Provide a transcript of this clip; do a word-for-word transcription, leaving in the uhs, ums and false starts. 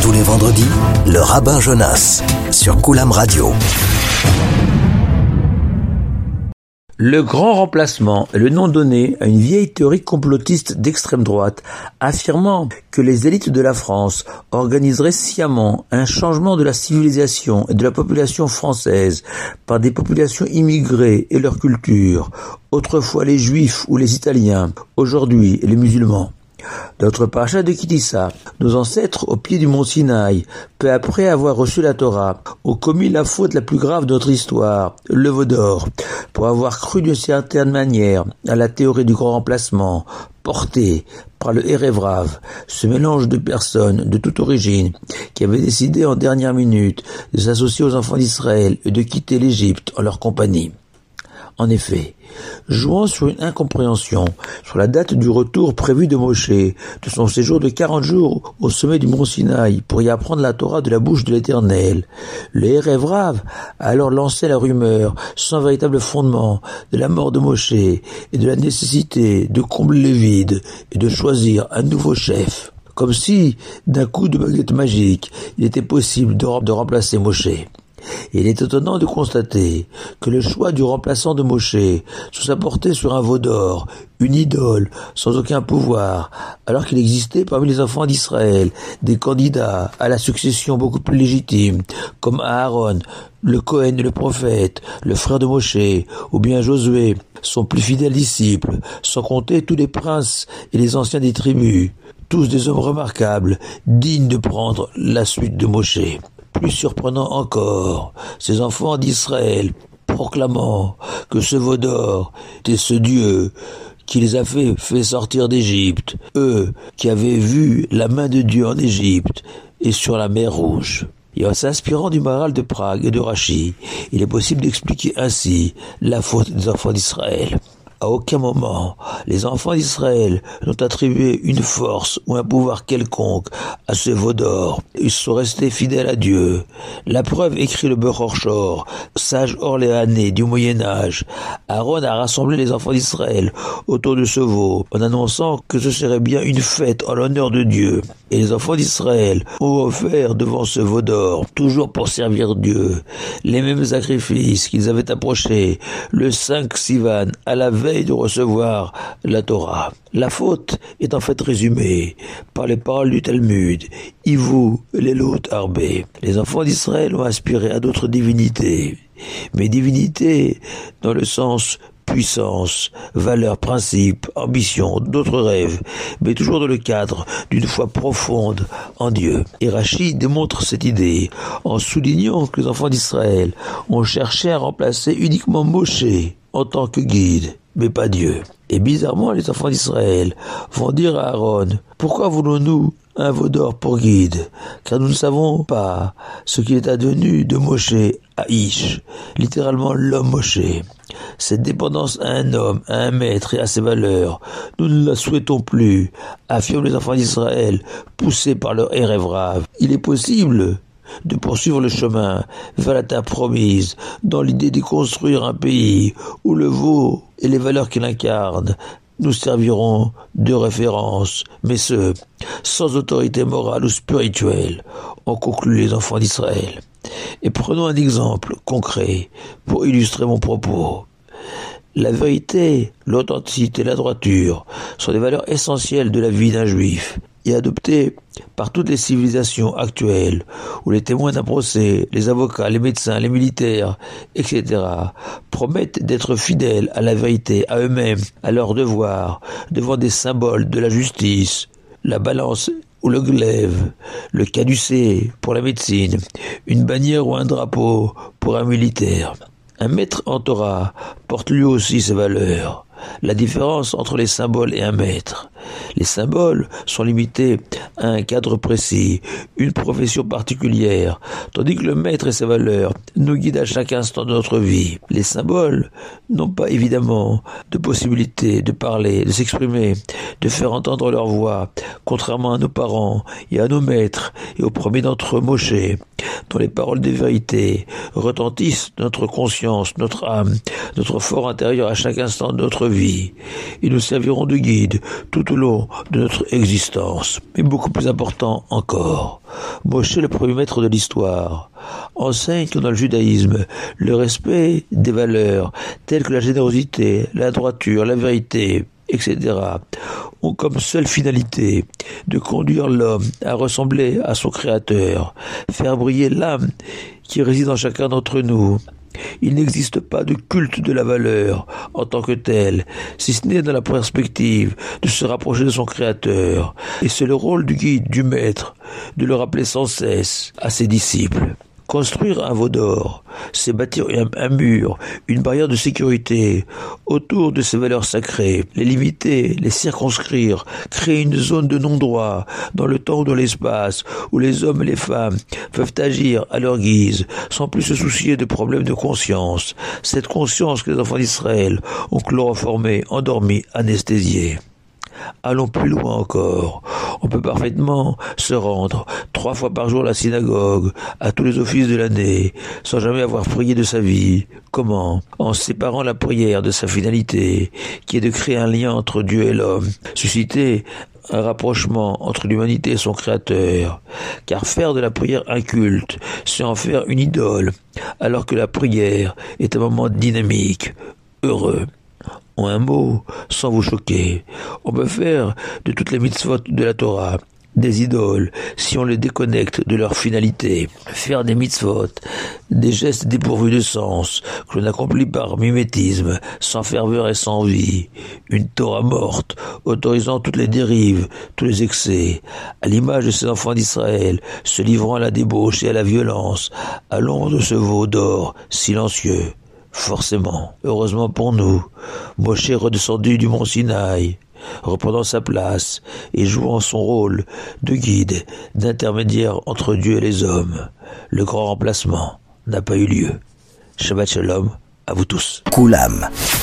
Tous les vendredis, le rabbin Jonas sur Koulam Radio. Le grand remplacement est le nom donné à une vieille théorie complotiste d'extrême droite affirmant que les élites de la France organiseraient sciemment un changement de la civilisation et de la population française par des populations immigrées et leur culture, autrefois les Juifs ou les Italiens, aujourd'hui les musulmans. Notre paracha de Kitissa, nos ancêtres au pied du mont Sinaï, peu après avoir reçu la Torah, ont commis la faute la plus grave de notre histoire, le veau d'or, pour avoir cru d'une certaine manière à la théorie du grand remplacement, portée par le Erev Rav, ce mélange de personnes de toute origine, qui avaient décidé en dernière minute de s'associer aux enfants d'Israël et de quitter l'Égypte en leur compagnie. En effet, jouant sur une incompréhension sur la date du retour prévu de Moshe, de son séjour de quarante jours au sommet du mont Sinaï pour y apprendre la Torah de la bouche de l'Éternel, le Erev Rav a alors lancé la rumeur, sans véritable fondement, de la mort de Moshe et de la nécessité de combler le vide et de choisir un nouveau chef. Comme si, d'un coup de baguette magique, il était possible de, de remplacer Moshe. Et il est étonnant de constater que le choix du remplaçant de Moshe soit porté sur un veau d'or, une idole, sans aucun pouvoir, alors qu'il existait parmi les enfants d'Israël des candidats à la succession beaucoup plus légitimes, comme Aaron, le Cohen et le prophète, le frère de Moshe, ou bien Josué, son plus fidèle disciple, sans compter tous les princes et les anciens des tribus, tous des hommes remarquables, dignes de prendre la suite de Moshe. Plus surprenant encore, ces enfants d'Israël proclamant que ce veau d'or était ce Dieu qui les a fait, fait sortir d'Égypte, eux qui avaient vu la main de Dieu en Égypte et sur la mer Rouge. Et en s'inspirant du Maharal de Prague et de Rashi, il est possible d'expliquer ainsi la faute des enfants d'Israël. À aucun moment, les enfants d'Israël n'ont attribué une force ou un pouvoir quelconque à ce veau d'or. Ils sont restés fidèles à Dieu. La preuve, écrit le Bechor Shor, sage orléanais du Moyen-Âge. Aaron a rassemblé les enfants d'Israël autour de ce veau, en annonçant que ce serait bien une fête en l'honneur de Dieu. Et les enfants d'Israël ont offert devant ce veau d'or, toujours pour servir Dieu, les mêmes sacrifices qu'ils avaient approchés le cinq Sivan à la veille de recevoir la Torah. La faute est en fait résumée par les paroles du Talmud, Ivu Lelot Arbé. Les enfants d'Israël ont aspiré à d'autres divinités, mais divinités dans le sens puissance, valeur, principe, ambition, d'autres rêves, mais toujours dans le cadre d'une foi profonde en Dieu. Et Rashi démontre cette idée en soulignant que les enfants d'Israël ont cherché à remplacer uniquement Moshe en tant que guide, mais pas Dieu. Et bizarrement, les enfants d'Israël vont dire à Aaron, « Pourquoi voulons-nous un veau d'or pour guide, car nous ne savons pas ce qu'il est advenu de Moshe à Ish, littéralement l'homme Moshe. Cette dépendance à un homme, à un maître et à ses valeurs, nous ne la souhaitons plus, affirment les enfants d'Israël, poussés par leur Erev Rav. Il est possible de poursuivre le chemin vers la terre promise, dans l'idée de construire un pays où le veau et les valeurs qu'il incarne nous serviront de référence, mais ce, sans autorité morale ou spirituelle, ont conclu les enfants d'Israël. Et prenons un exemple concret pour illustrer mon propos. La vérité, l'authenticité, la droiture sont des valeurs essentielles de la vie d'un juif et adoptées par toutes les civilisations actuelles où les témoins d'un procès, les avocats, les médecins, les militaires, et cetera promettent d'être fidèles à la vérité, à eux-mêmes, à leurs devoirs, devant des symboles de la justice, la balance ou le glaive, le caducée pour la médecine, une bannière ou un drapeau pour un militaire. Un maître en Torah porte lui aussi ses valeurs. La différence entre les symboles et un maître. Les symboles sont limités à un cadre précis, une profession particulière, tandis que le maître et ses valeurs nous guident à chaque instant de notre vie. Les symboles n'ont pas évidemment de possibilité de parler, de s'exprimer, de faire entendre leur voix, contrairement à nos parents et à nos maîtres, et au premier d'entre eux, Moshe, dont les paroles de vérité retentissent notre conscience, notre âme, notre fort intérieur à chaque instant de notre vie. Ils nous serviront de guide tout au long de notre existence. Mais beaucoup plus important encore, Moshe, le premier maître de l'histoire, enseigne que dans le judaïsme, le respect des valeurs telles que la générosité, la droiture, la vérité, et cetera, ont comme seule finalité de conduire l'homme à ressembler à son Créateur, faire briller l'âme qui réside en chacun d'entre nous. Il n'existe pas de culte de la valeur en tant que tel, si ce n'est dans la perspective de se rapprocher de son Créateur. Et c'est le rôle du guide, du maître, de le rappeler sans cesse à ses disciples. Construire un veau d'or, c'est bâtir un, un mur, une barrière de sécurité autour de ces valeurs sacrées, les limiter, les circonscrire, créer une zone de non-droit dans le temps ou dans l'espace où les hommes et les femmes peuvent agir à leur guise sans plus se soucier de problèmes de conscience. Cette conscience que les enfants d'Israël ont chloroformée, endormie, anesthésiée. Allons plus loin encore. On peut parfaitement se rendre trois fois par jour à la synagogue, à tous les offices de l'année, sans jamais avoir prié de sa vie. Comment? En séparant la prière de sa finalité, qui est de créer un lien entre Dieu et l'homme, susciter un rapprochement entre l'humanité et son Créateur. Car faire de la prière un culte, c'est en faire une idole, alors que la prière est un moment dynamique, heureux. En un mot, sans vous choquer, on peut faire de toutes les mitzvot de la Torah des idoles si on les déconnecte de leur finalité. Faire des mitzvot, des gestes dépourvus de sens, que l'on accomplit par mimétisme, sans ferveur et sans vie. Une Torah morte, autorisant toutes les dérives, tous les excès, à l'image de ces enfants d'Israël, se livrant à la débauche et à la violence, à l'ombre de ce veau d'or silencieux. Forcément, heureusement pour nous, Moshe est redescendu du mont Sinaï, reprenant sa place et jouant son rôle de guide, d'intermédiaire entre Dieu et les hommes. Le grand remplacement n'a pas eu lieu. Shabbat Shalom à vous tous. Koulam.